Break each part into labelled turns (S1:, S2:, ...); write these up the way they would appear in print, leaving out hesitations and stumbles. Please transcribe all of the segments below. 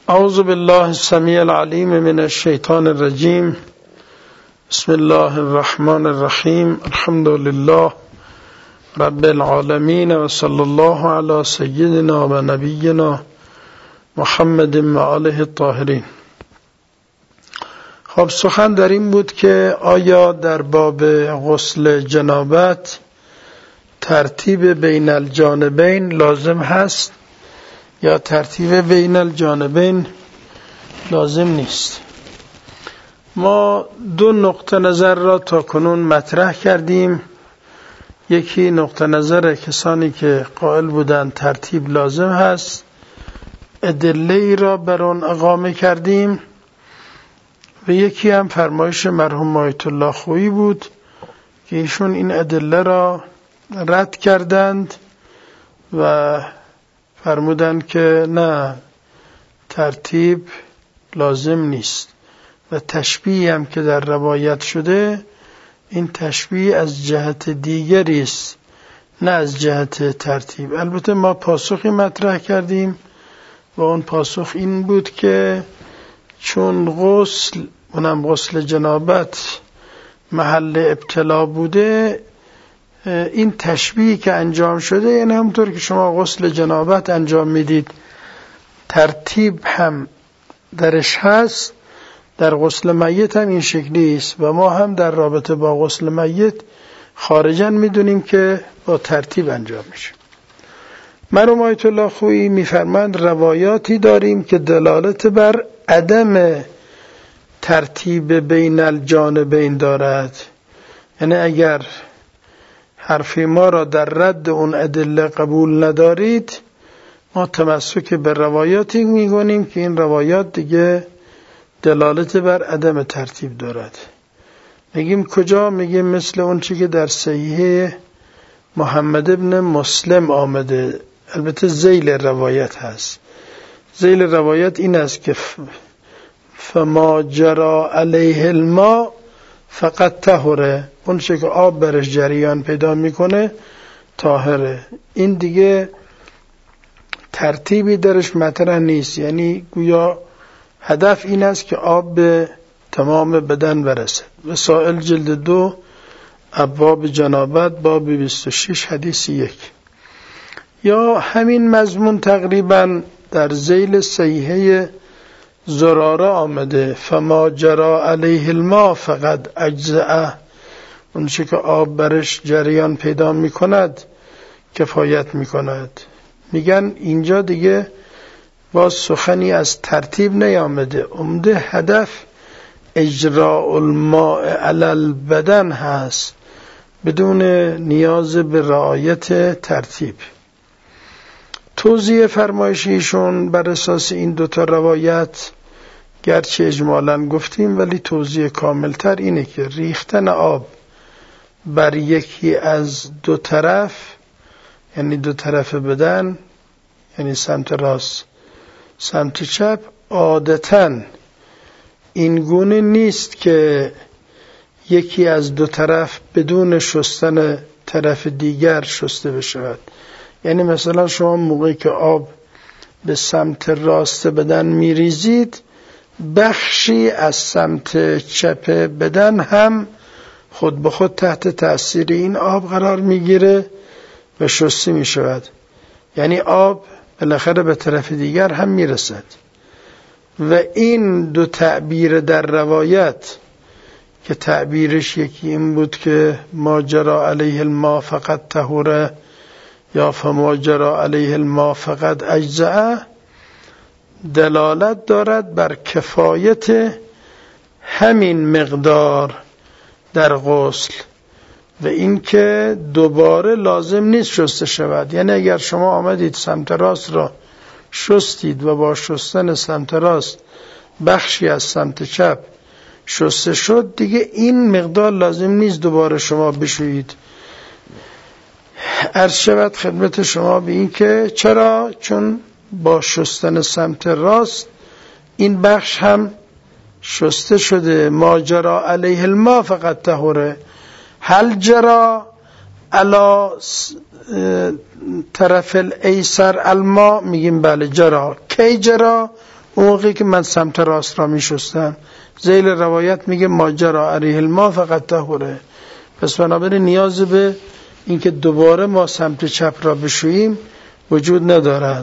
S1: اعوذ بالله السمیع العلیم من الشیطان الرجیم. بسم الله الرحمن الرحیم. الحمد لله رب العالمین و صلی الله علی سیدنا و نبینا محمد و آله الطاهرین. خب سخن در این بود که آیا در باب غسل جنابت ترتیب بین الجانبین لازم هست یا ترتیب بین الجانبین لازم نیست؟ ما دو نقطه نظر را تا کنون مطرح کردیم. یکی نقطه نظر کسانی که قائل بودند ترتیب لازم هست، ادله ای را بر آن اقامه کردیم، و یکی هم فرمایش مرحوم آیت الله خویی بود که ایشون این ادله را رد کردند و فرمودند که نه، ترتیب لازم نیست و تشبیه هم که در روایت شده این تشبیه از جهت دیگری است نه از جهت ترتیب. البته ما پاسخی مطرح کردیم و اون پاسخ این بود که چون غسل، اونم غسل جنابت، محل ابتلا بوده، این تشبیهی که انجام شده یعنی همونطور که شما غسل جنابت انجام میدید ترتیب هم درش هست، در غسل میت هم این شکلی است و ما هم در رابطه با غسل میت خارجاً میدونیم که با ترتیب انجام میشه. مرحوم آیت الله خویی میفرماند روایاتی داریم که دلالت بر عدم ترتیب بین الجانبین دارد، یعنی اگر حرف ما را در رد اون ادله قبول ندارید ما تمسک به روایاتی میکنیم که این روایات دیگه دلالت بر عدم ترتیب دارد. میگیم کجا؟ میگیم مثل اون چی که در صحیح محمد ابن مسلم آمده، البته ذیل روایت هست. ذیل روایت این است که فما جرى علیه الماء فقط طهره، اون چی که آب برش جریان پیدا میکنه طاهره. این دیگه ترتیبی درش مطرح نیست، یعنی گویا هدف این است که آب به تمام بدن برسه. وسائل جلد 2 ابواب جنابت باب 26 حدیث 1. یا همین مضمون تقریبا در ذیل صحیحه زراره آمده فما جرى علیه الماء فقد اجزأه، اون چی که آب برش جریان پیدا می کند کفایت می کند. میگن اینجا دیگه باز سخنی از ترتیب نیامده، عمده هدف اجراء الماء علی البدن هست بدون نیاز به رعایت ترتیب. توضیح فرمایشیشون بر اساس این دوتا روایت گرچه اجمالاً گفتیم ولی توضیح کاملتر اینه که ریختن آب بر یکی از دو طرف، یعنی دو طرف بدن، یعنی سمت راست سمت چپ، عادتاً این گونه نیست که یکی از دو طرف بدون شستن طرف دیگر شسته بشود. یعنی مثلا شما موقعی که آب به سمت راست بدن میریزید بخشی از سمت چپ بدن هم خود به خود تحت تأثیر این آب قرار میگیره و شسته میشود، یعنی آب بالاخره به طرف دیگر هم میرسد. و این دو تعبیر در روایت که تعبیرش یکی این بود که ما جرى علیه الماء فقط طهوره یا فما جرى علیه الماء فقط اجزأه، دلالت دارد بر کفایت همین مقدار در غسل و اینکه دوباره لازم نیست شسته شود. یعنی اگر شما آمدید سمت راست را شستید و با شستن سمت راست بخشی از سمت چپ شسته شد، دیگه این مقدار لازم نیست دوباره شما بشویید. عرض شود خدمت شما به این که چرا؟ چون با شستن سمت راست این بخش هم شسته شده. ما جرى علیه الماء فقط طهوره. هل جرى علی طرف الایسر الماء؟ میگیم بله جرى. کی جرى؟ اون موقعی که من سمت راست را می شستم، ذیل روایت میگه ماجرا علیه الماء فقط طهوره، پس بنابراین نیاز به اینکه دوباره ما سمت چپ را بشوییم وجود ندارد.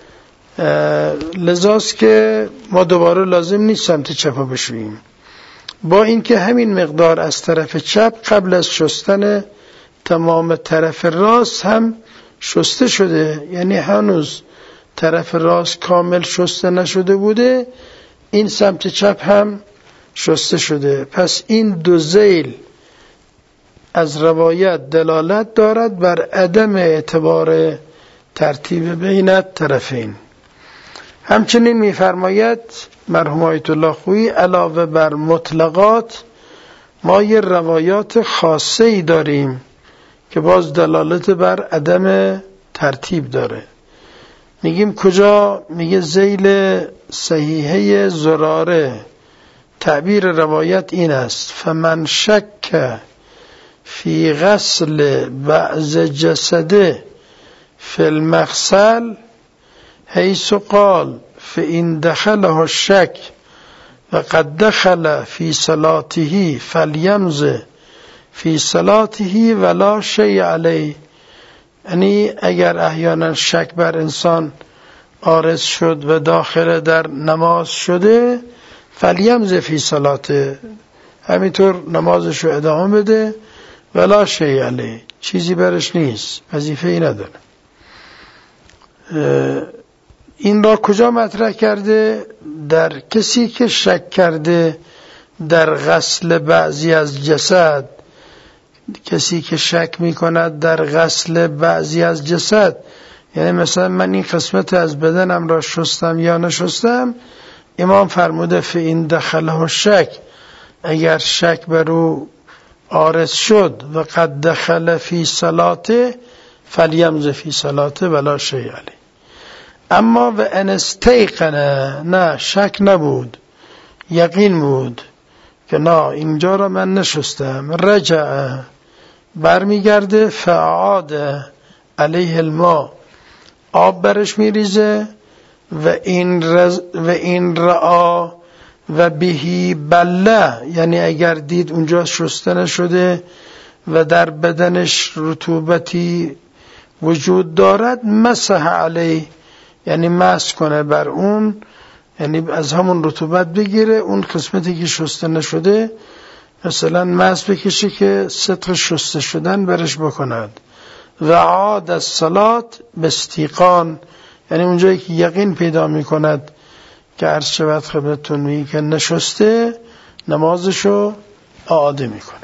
S1: لذاست که ما دوباره لازم نیست سمت چپ را بشوییم، با اینکه همین مقدار از طرف چپ قبل از شستن تمام طرف راست هم شسته شده، یعنی هنوز طرف راست کامل شسته نشده بوده، این سمت چپ هم شسته شده. پس این دو ذیل از روایت دلالت دارد بر عدم اعتبار ترتیب بین الطرفین. همچنین می‌فرماید مرحوم آیت الله خویی علاوه بر مطلقات ما یه روایات خاصه‌ای داریم که باز دلالت بر عدم ترتیب داره. میگیم کجا؟ میگه ذیل صحیحه زراره تعبیر روایت این است: فمن شک فی غسل بعض جسده فی المغسل حیث قال فإن دخله الشک وقد دخل فی صلاته فلیمض فی صلاته ولا شیء علیه. یعنی اگر احیانا شک بر انسان عارض شد و داخل در نماز شده، فلیمض فی صلاته، همینطور نمازش رو ادامه بده، ولا شیء علیه، چیزی برش نیست، وظیفه‌ای نداره. این را کجا مطرح کرده؟ در کسی که شک کرده در غسل بعضی از جسد، کسی که شک می کند در غسل بعضی از جسد، یعنی مثلا من این قسمت از بدنم را شستم یا نشستم، امام فرموده فإن دخله الشک، اگر شک بر او عارض شد و قد دخل فی صلاته فلیمض فی صلاته ولا شیء علیه. اما و ان استیقن، نه شک نبود، یقین بود که نه اینجا را من نشستم، رجع برمیگرده، فعاد علیه الماء، آب برش میریزه، و این رعا و بهی بله، یعنی اگر دید اونجا شسته نشده و در بدنش رطوبتی وجود دارد، مسح علیه، یعنی مسح کنه بر اون، یعنی از همون رطوبت بگیره، اون قسمتی که شسته نشده مثلا مسح بکشه که صدق شسته شدن برش بکند. و عاد الصلات باستیقان، یعنی اونجایی که یقین پیدا میکند که عرض شود خدمتتون میگه که نشسته، نمازشو اعاده میکنه.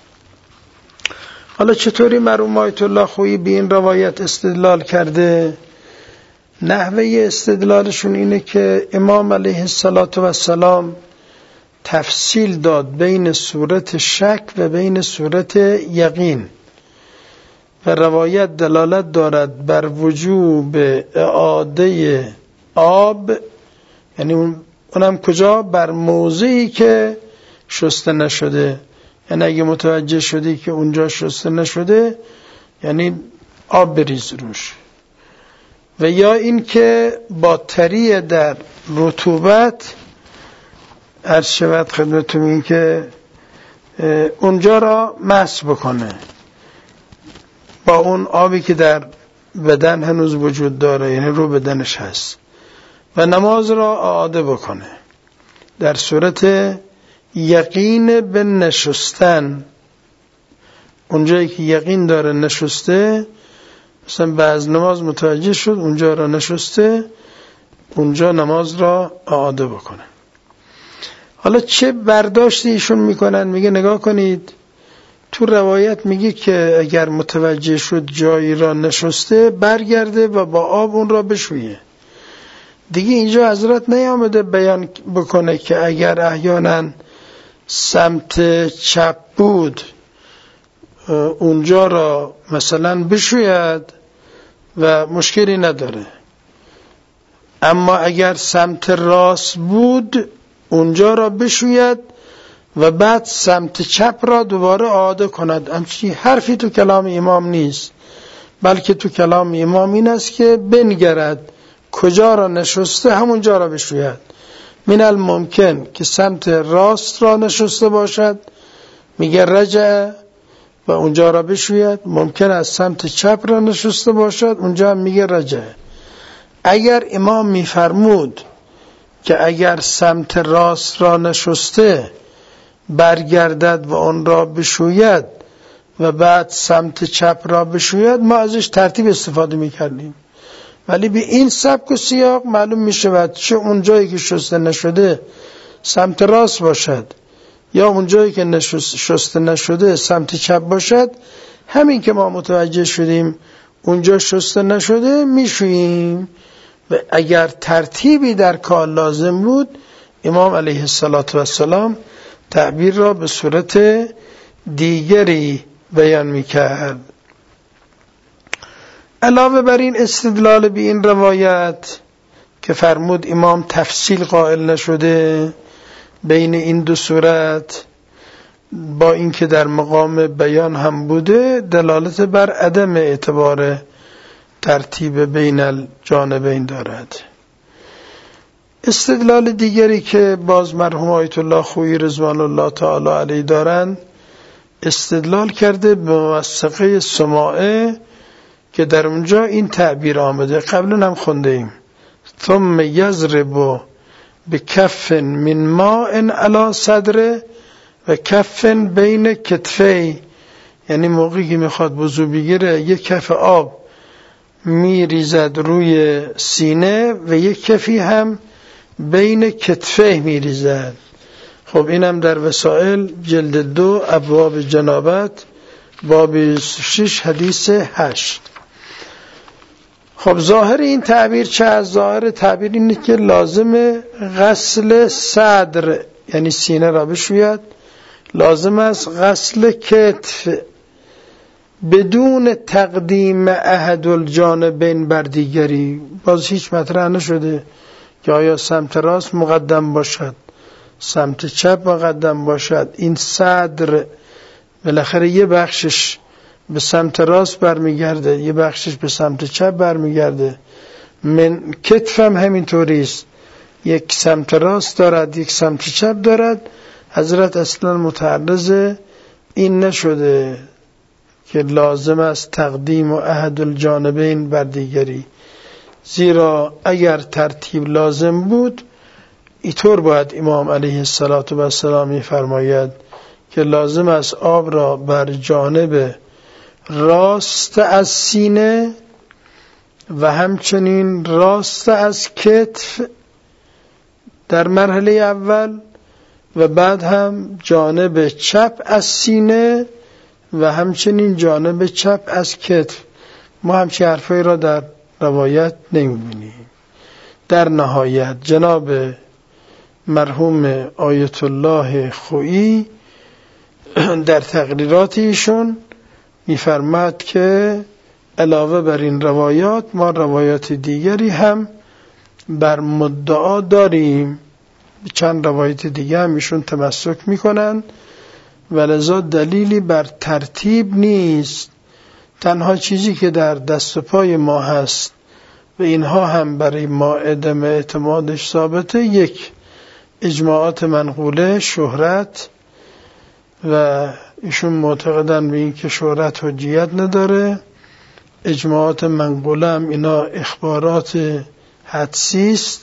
S1: حالا چطوری مرحوم آیت الله خویی به این روایت استدلال کرده؟ نحوه استدلالشون اینه که امام علیه السلام تفصیل داد بین صورت شک و بین صورت یقین، و روایت دلالت دارد بر وجوب اعاده آب، یعنی اونم کجا؟ بر موضعی که شسته نشده، یعنی اگه متوجه شدی که اونجا شسته نشده، یعنی آب بریز روش. و یا این که با تری در رطوبت عرض شود خدمتتون این که اونجا را مسح بکنه با اون آبی که در بدن هنوز وجود داره، یعنی رو بدنش هست، و نماز را اعاده بکنه. در صورت یقین به نشستن، اونجایی که یقین داره نشسته، مثلا بعض نماز متوجه شد اونجا را نشسته، اونجا نماز را اعاده بکنه. حالا چه برداشتی ایشون میکنن؟ میگه نگاه کنید، تو روایت میگه که اگر متوجه شد جایی را نشسته، برگرده و با آب اون را بشویه. دیگه اینجا حضرت نیامده بیان بکنه که اگر احیانا سمت چپ بود اونجا را مثلا بشوید و مشکلی نداره، اما اگر سمت راست بود اونجا را بشوید و بعد سمت چپ را دوباره اعاده کند. همچنین حرفی تو کلام امام نیست، بلکه تو کلام امام این است که بنگرد کجا را نشسته همونجا را بشوید. من الممکن که سمت راست را نشسته باشد میگه رجع و اونجا را بشوید. ممکن است سمت چپ را نشسته باشد اونجا هم میگه رجع. اگر امام میفرمود که اگر سمت راست را نشسته برگردد و اون را بشوید و بعد سمت چپ را بشوید ما ازش ترتیب استفاده میکردیم، ولی به این سبک و سیاق معلوم میشود چه اون جایی که شسته نشده سمت راست باشد یا اون جایی که شسته نشده سمت چپ باشد، همین که ما متوجه شدیم اونجا شسته نشده میشوییم. و اگر ترتیبی در کار لازم بود امام علیه السلام تعبیر را به صورت دیگری بیان میکرد. علاوه بر این استدلال به این روایت که فرمود امام تفصیل قائل نشده بین این دو صورت، با اینکه در مقام بیان هم بوده، دلالت بر عدم اعتبار ترتیب بین الجانبین دارد. استدلال دیگری که باز مرحوم آیت الله خویی رضوان الله تعالی علیه دارند، استدلال کرده به موثقه سماعه که در اونجا این تعبیر آمده، قبلا هم خونده ایم، ثم یضرب بکف من ماء علی صدره و کف بین کتفی، یعنی موقعی که میخواد وضو بگیره یک کف آب میریزد روی سینه و یک کفی هم بین کتفه میریزد. خب اینم در وسائل جلد 2 ابواب جنابت باب 6 حدیث 8. خب ظاهر این تعبیر چه از ظاهر تعبیر اینه که لازم غسل صدر یعنی سینه را بشوید، لازم است غسل کتف بدون تقدیم احد الجانبین بر دیگری. باز هیچ مطرح نشده که آیا سمت راست مقدم باشد سمت چپ مقدم باشد. این صدر بالاخره یه بخشش به سمت راست برمیگرده یه بخشش به سمت چپ برمیگرده. من کتفم همینطوری است، یک سمت راست دارد یک سمت چپ دارد. حضرت اصلا متعرض این نشده که لازم است تقدیم و احد الجانبین بر دیگری، زیرا اگر ترتیب لازم بود اینطور باید امام علیه السلام می‌فرماید که لازم است آب را بر جانب راست از سینه و همچنین راست از کتف در مرحله اول و بعد هم جانب چپ از سینه و همچنین جانب چپ از کتف. ما همچین حرفایی را در روایت نمی‌بینیم. در نهایت جناب مرحوم آیت الله خویی در تقریرات ایشون می‌فرماد که علاوه بر این روایات ما روایات دیگری هم بر مدعا داریم. چند روایت دیگه هم ایشون تمسک میکنن و لذا دلیلی بر ترتیب نیست. تنها چیزی که در دست و پای ما هست و اینها هم برای ما عدم اعتمادش ثابته، یک اجماعات منقوله شهرت و ایشون معتقدن به این که شهرت حجیت نداره. اجماعات منقوله هم اینا اخبارات حدسی است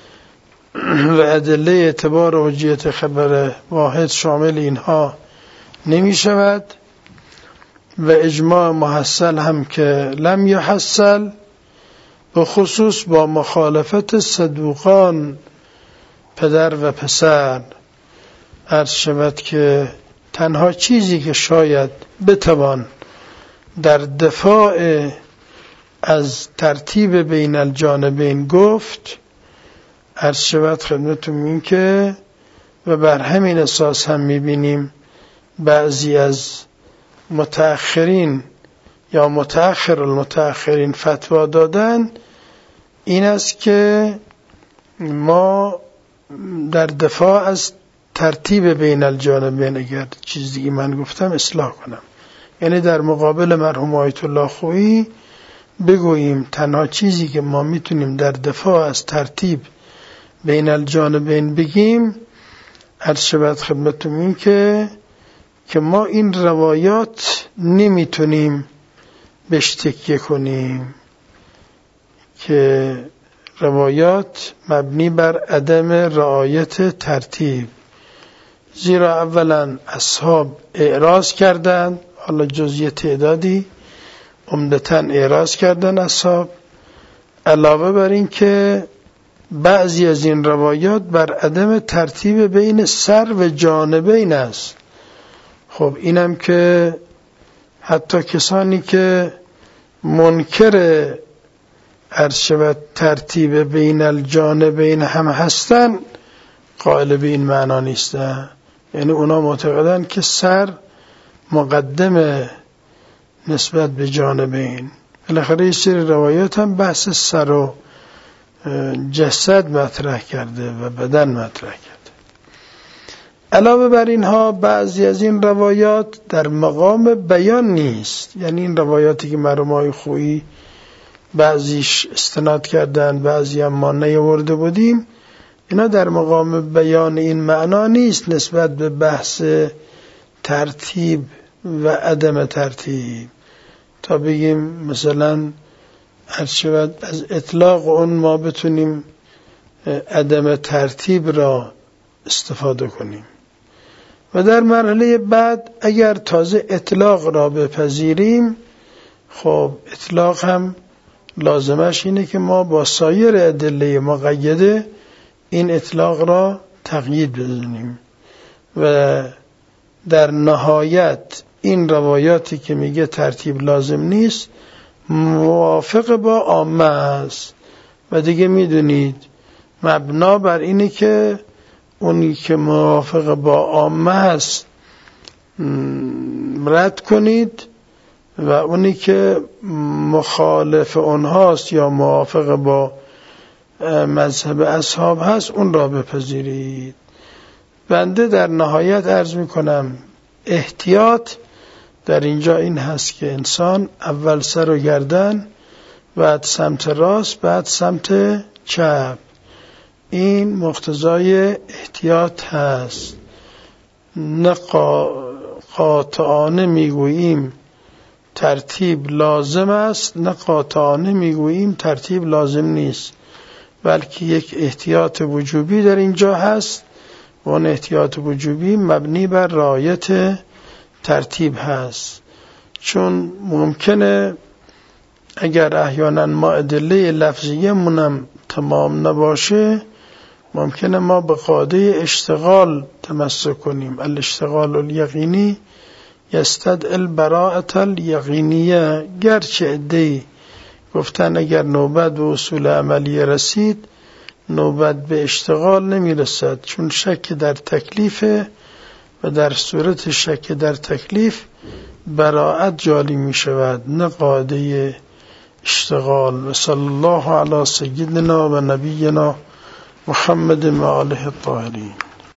S1: و ادله اعتبار و حجیت خبر واحد شامل اینها نمی شود و اجماع محصل هم که لم یحصل، به خصوص با مخالفت صدوقان پدر و پسر. عرض شود که تنها چیزی که شاید بتوان در دفاع از ترتیب بین الجانبین گفت، عرض شود خدمتتون این که و بر همین اساس هم میبینیم بعضی از متأخرین یا متأخر المتأخرین فتوا دادن، این است که ما در دفاع از ترتیب بین الجانبین اگر چیز دیگه من گفتم اصلاح کنم، یعنی در مقابل مرحوم آیت الله خویی بگوییم تنها چیزی که ما میتونیم در دفاع از ترتیب بین الجانبین بگیم، عرض شود خدمتتون این که ما این روایات نمیتونیم بهش تکیه کنیم، که روایات مبنی بر عدم رعایت ترتیب. زیرا اولا اصحاب اعراض کردند، حالا جزئی تعدادی عمدتاً اعراض کردن اصحاب، علاوه بر این که بعضی از این روایات بر عدم ترتیب بین سر و جانبین است. خب اینم که حتی کسانی که منکر عرض شود ترتیب بین الجانبین هم هستن قائل به این معنا نیستن. یعنی اونا معتقدن که سر مقدمه نسبت به جانبین. بالاخره این سری روایات هم بحث سر و جسد مطرح کرده و بدن مطرح کرده. علاوه بر اینها بعضی از این روایات در مقام بیان نیست. یعنی این روایاتی که مرحوم خویی بعضیش استناد کردن، بعضی هم ما نیاورده بودیم، اینا در مقام بیان این معنا نیست نسبت به بحث ترتیب و عدم ترتیب، تا بگیم مثلا هر شود از اطلاق اون ما بتونیم عدم ترتیب را استفاده کنیم. و در مرحله بعد اگر تازه اطلاق را بپذیریم، خب اطلاق هم لازمش اینه که ما با سایر ادله مقیده این اطلاق را تقیید بدونیم و در نهایت این روایاتی که میگه ترتیب لازم نیست موافق با عامه است. و دیگه میدونید مبنا بر اینه که اونی که موافق با عامه است رد کنید و اونی که مخالف اونهاست یا موافق با مذهب اصحاب هست اون را بپذیرید. بنده در نهایت عرض میکنم احتیاط در اینجا این هست که انسان اول سر و گردن، بعد سمت راست، بعد سمت چپ، این مقتضای احتیاط هست. نه قاطعانه میگوییم ترتیب لازم است، نه قاطعانه میگوییم ترتیب لازم نیست، بلکه یک احتیاط وجوبی در اینجا هست و اون احتیاط وجوبی مبنی بر رعایت ترتیب هست. چون ممکنه اگر احیانا ما ادله لفظیه منم تمام نباشه، ممکنه ما به قاعده اشتغال تمسک کنیم. الاشتغال الیقینی یستدعی البراءة الیقینیه. گرچه ادعی گفتن اگر نوبت به اصول عملیه رسید نوبت به اشتغال نمیرسد، چون شک در تکلیفه و در صورت شک در تکلیف براءت جاری می شود، نه قاعده اشتغال. و صلی الله علی سیدنا و نبینا محمد و آله الطاهرین.